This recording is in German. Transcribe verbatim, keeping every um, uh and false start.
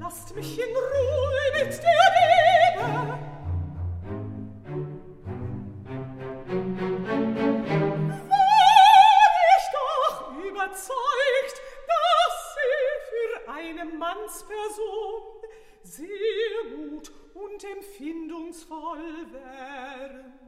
lasst mich in Ruhe mit der Liebe. War ich doch überzeugt, dass sie für eine Mannsperson sehr gut und empfindungsvoll wären.